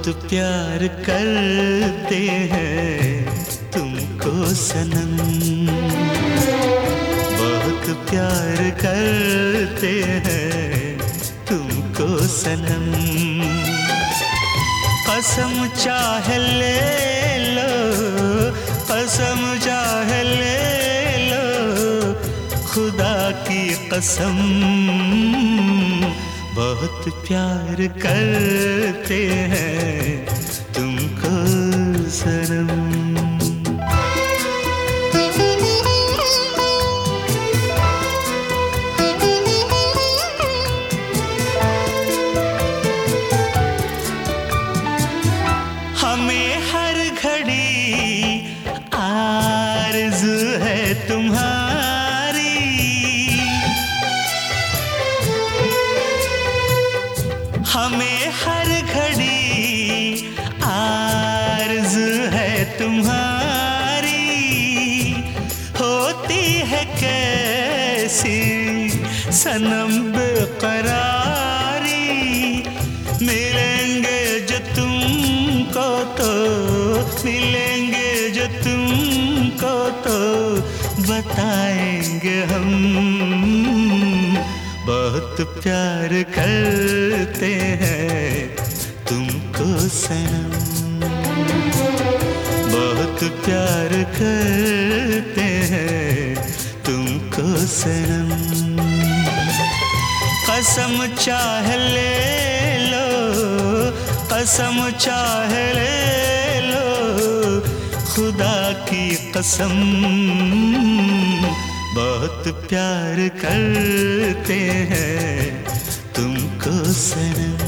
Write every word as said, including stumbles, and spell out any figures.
बहुत प्यार करते हैं तुमको सनम, बहुत प्यार करते हैं तुमको सनम। कसम चाहे ले लो, कसम चाहे ले लो, खुदा की कसम, बहुत प्यार करते हैं तुमको सनम। हमें हर घड़ी आरज़ू है तुम्हारी, हमें हर घड़ी आरज़ू है तुम्हारी। होती है कैसी सनम बेकरारी, मिलेंगे जो तुमको तो, मिलेंगे जो तुमको तो बताएंगे हम, बहुत प्यार करते हैं तुमको सनम, बहुत प्यार करते हैं तुमको सनम। कसम चाहे ले लो, कसम चाहे ले लो, खुदा की कसम, बहुत प्यार करते हैं तुमको सनम।